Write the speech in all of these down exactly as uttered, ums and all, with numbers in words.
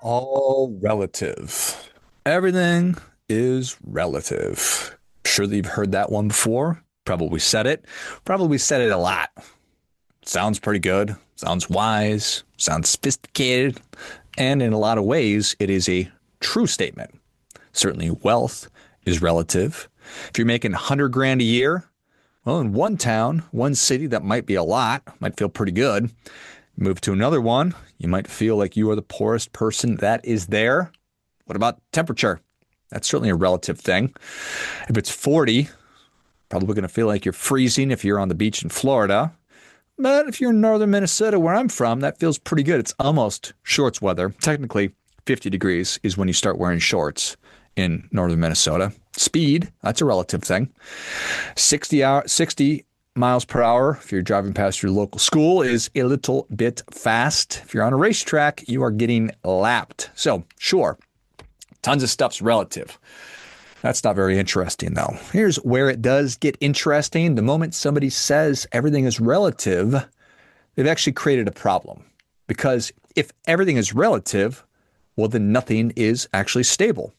All relative. Everything is relative. Sure that you've heard that one before. Probably said it. Probably said it a lot. Sounds pretty good. Sounds wise. Sounds sophisticated. And in a lot of ways, it is a true statement. Certainly, wealth is relative. If you're making one hundred grand a year, well, in one town, one city, that might be a lot, might feel pretty good. Move to another one, you might feel like you are the poorest person that is there. What about temperature? That's certainly a relative thing. If it's forty, probably going to feel like you're freezing if you're on the beach in Florida. But if you're in northern Minnesota, where I'm from, that feels pretty good. It's almost shorts weather. Technically, fifty degrees is when you start wearing shorts in northern Minnesota. Speed, that's a relative thing. sixty hour, sixty miles per hour, if you're driving past your local school, is a little bit fast. If you're on a racetrack, you are getting lapped. So, sure, tons of stuff's relative. That's not very interesting, though. Here's where it does get interesting. The moment somebody says everything is relative, they've actually created a problem. Because if everything is relative, well, then nothing is actually stable.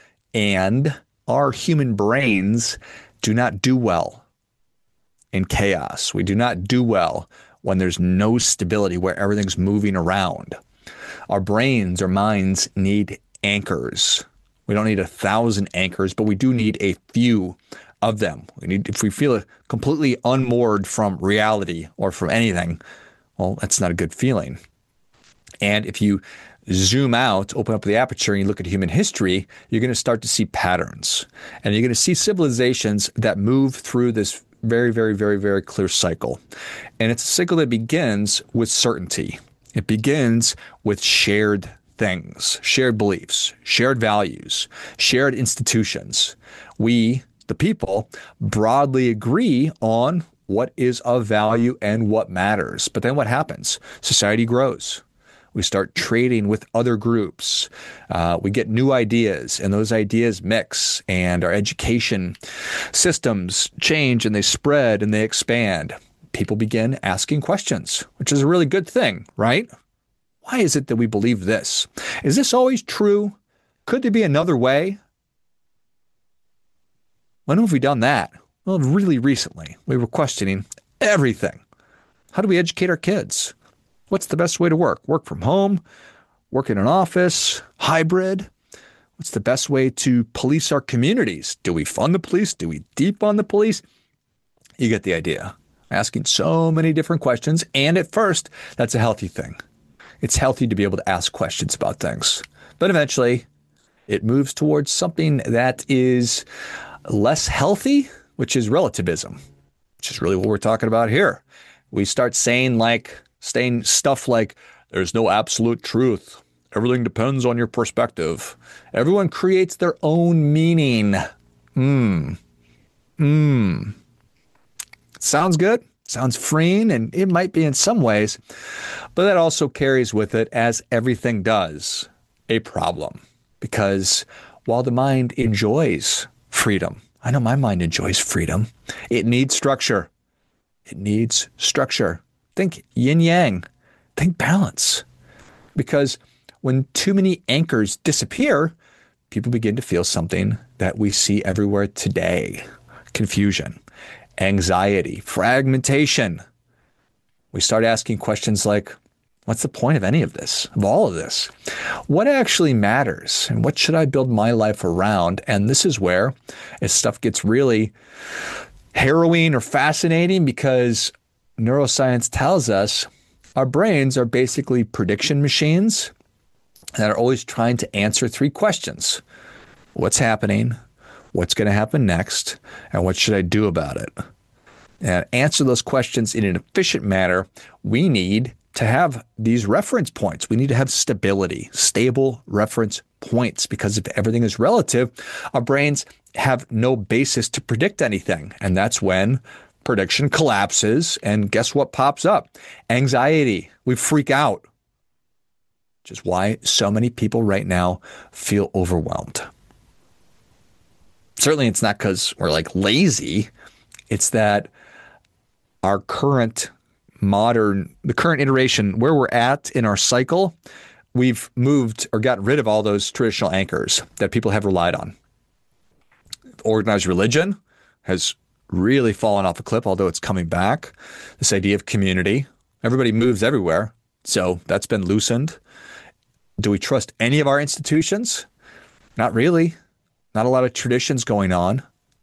And our human brains do not do well in chaos. We do not do well when there's no stability, where everything's moving around. Our brains, our minds need anchors. We don't need a thousand anchors, but we do need a few of them. We need, if we feel completely unmoored from reality or from anything, well, that's not a good feeling. And if you zoom out, open up the aperture, and you look at human history, you're going to start to see patterns. And you're going to see civilizations that move through this very, very, very, very clear cycle. And it's a cycle that begins with certainty. It begins with shared things, shared beliefs, shared values, shared institutions. We, the people, broadly agree on what is of value and what matters. But then what happens? Society grows. We start trading with other groups. Uh, we get new ideas, and those ideas mix, and our education systems change, and they spread, and they expand. People begin asking questions, which is a really good thing, right? Why is it that we believe this? Is this always true? Could there be another way? When have we done that? Well, really recently, we were questioning everything. How do we educate our kids? What's the best way to work? Work from home, work in an office, hybrid? What's the best way to police our communities? Do we fund the police? Do we defund the police? You get the idea. Asking so many different questions. And at first, that's a healthy thing. It's healthy to be able to ask questions about things. But eventually, it moves towards something that is less healthy, which is relativism, which is really what we're talking about here. We start saying like, saying stuff like, there's no absolute truth. Everything depends on your perspective. Everyone creates their own meaning. Hmm. Hmm. Sounds good. Sounds freeing, and it might be in some ways, but that also carries with it, as everything does, a problem. Because while the mind enjoys freedom, I know my mind enjoys freedom, it needs structure. It needs structure. Think yin yang. Think balance. Because when too many anchors disappear, people begin to feel something that we see everywhere today: confusion, anxiety, fragmentation. We start asking questions like, what's the point of any of this, of all of this? What actually matters, and what should I build my life around? And this is where as stuff gets really harrowing or fascinating, because neuroscience tells us our brains are basically prediction machines that are always trying to answer three questions. What's happening? What's going to happen next? And what should I do about it? And answer those questions in an efficient manner, we need to have these reference points. We need to have stability, stable reference points, because if everything is relative, our brains have no basis to predict anything. And that's when prediction collapses, and guess what pops up? Anxiety. We freak out, which is why so many people right now feel overwhelmed. Certainly it's not because we're like lazy. It's that our current modern, the current iteration, where we're at in our cycle, we've moved or gotten rid of all those traditional anchors that people have relied on. Organized religion has really fallen off a cliff, although it's coming back. This idea of community, everybody moves everywhere, so that's been loosened. Do we trust any of our institutions? Not really. Not a lot of traditions going on.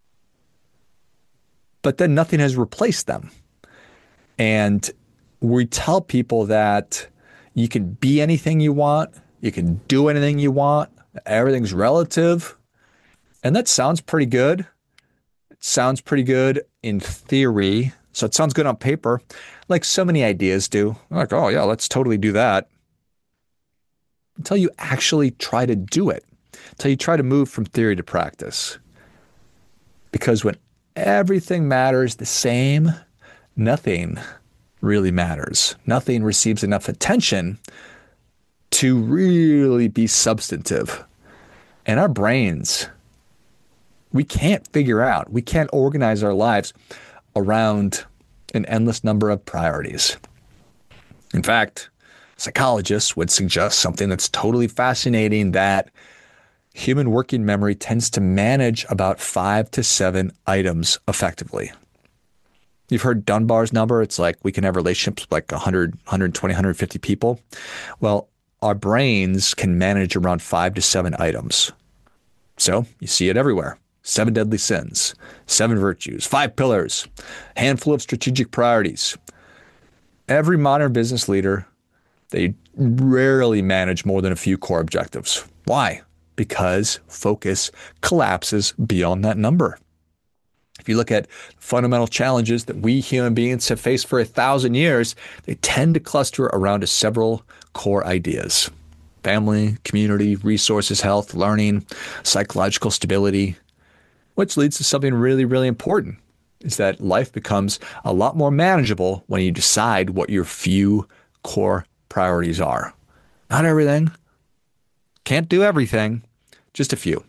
But then nothing has replaced them. And we tell people that you can be anything you want, you can do anything you want, everything's relative. And that sounds pretty good. It sounds pretty good in theory. So it sounds good on paper, like so many ideas do. Like, oh, yeah, let's totally do that. Until you actually try to do it, until you try to move from theory to practice. Because when everything matters the same, nothing really matters. Nothing receives enough attention to really be substantive. And our brains, we can't figure out, we can't organize our lives around an endless number of priorities. In fact, psychologists would suggest something that's totally fascinating, that human working memory tends to manage about five to seven items effectively. You've heard Dunbar's number. It's like we can have relationships with like one hundred, one twenty, one fifty people. Well, our brains can manage around five to seven items. So you see it everywhere. Seven deadly sins, seven virtues, five pillars, handful of strategic priorities. Every modern business leader, they rarely manage more than a few core objectives. Why? Because focus collapses beyond that number. If you look at fundamental challenges that we human beings have faced for a thousand years, they tend to cluster around several core ideas: family, community, resources, health, learning, psychological stability, which leads to something really, really important, is that life becomes a lot more manageable when you decide what your few core priorities are. Not everything. Can't do everything, just a few.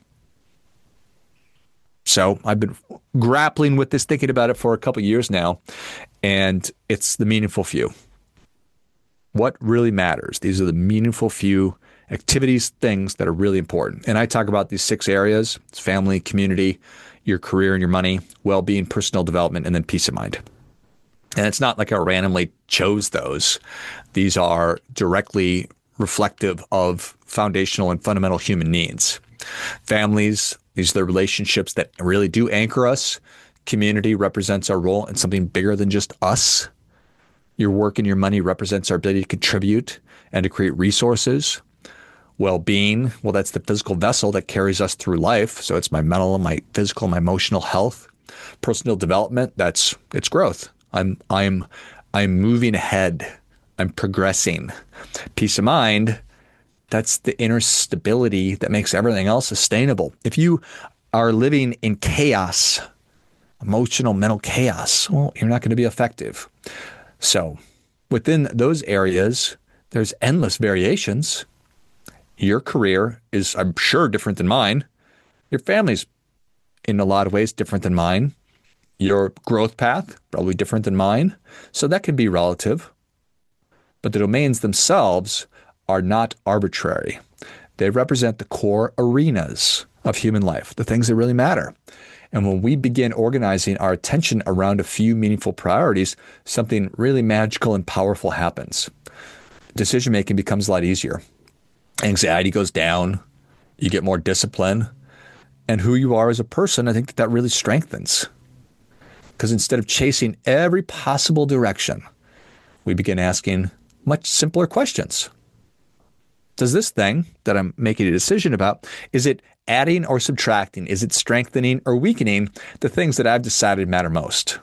So I've been grappling with this, thinking about it for a couple of years now, and it's the meaningful few. What really matters? These are the meaningful few activities, things that are really important. And I talk about these six areas: it's family, community, your career and your money, well-being, personal development, and then peace of mind. And it's not like I randomly chose those. These are directly reflective of foundational and fundamental human needs. Families, these are the relationships that really do anchor us. Community represents our role in something bigger than just us. Your work and your money represents our ability to contribute and to create resources. Well-being, well, that's the physical vessel that carries us through life. So it's my mental, my physical, my emotional health. Personal development, that's it's growth. I'm I'm I'm moving ahead. I'm progressing. Peace of mind, that's the inner stability that makes everything else sustainable. If you are living in chaos, emotional, mental chaos, well, you're not going to be effective. So within those areas, there's endless variations. Your career is, I'm sure, different than mine. Your family's in a lot of ways different than mine. Your growth path, probably different than mine. So that can be relative. But the domains themselves are not arbitrary. They represent the core arenas of human life, the things that really matter. And when we begin organizing our attention around a few meaningful priorities, something really magical and powerful happens. Decision-making becomes a lot easier. Anxiety goes down. You get more discipline. And who you are as a person, I think that, that really strengthens. Because instead of chasing every possible direction, we begin asking much simpler questions. Does this thing that I'm making a decision about, is it adding or subtracting? Is it strengthening or weakening the things that I've decided matter most?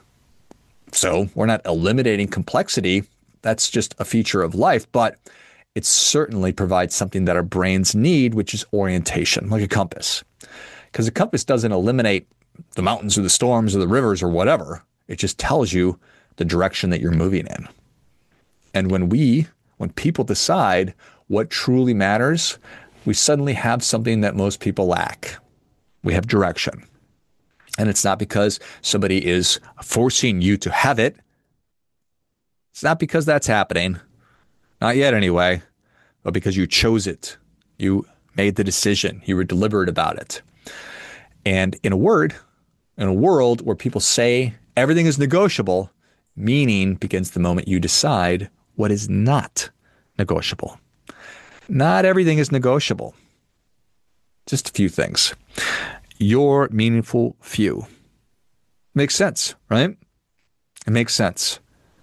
So we're not eliminating complexity. That's just a feature of life, but it certainly provides something that our brains need, which is orientation, like a compass. Because a compass doesn't eliminate the mountains or the storms or the rivers or whatever. It just tells you the direction that you're moving in. And when we, when people decide what truly matters, we suddenly have something that most people lack. We have direction. And it's not because somebody is forcing you to have it. It's not because that's happening. Not yet anyway. but because you chose it. You made the decision. You were deliberate about it. And in a word, in a world where people say everything is negotiable, meaning begins the moment you decide what is not negotiable. Not everything is negotiable. Just a few things. Your meaningful few. Makes sense, right? It makes sense.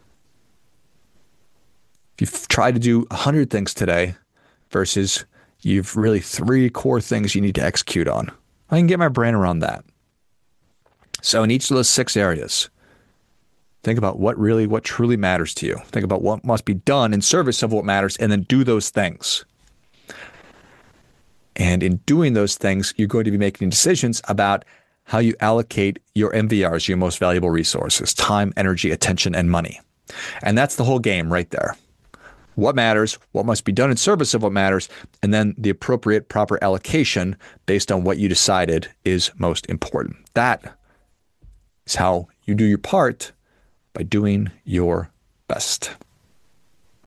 If you've tried to do a hundred things today versus you've really three core things you need to execute on, I can get my brain around that. So in each of those six areas, think about what really, what truly matters to you. Think about what must be done in service of what matters, and then do those things. And in doing those things, you're going to be making decisions about how you allocate your M V Rs, your most valuable resources, time, energy, attention, and money. And that's the whole game right there. What matters, what must be done in service of what matters, and then the appropriate, proper allocation based on what you decided is most important. That is how you do your part by doing your best.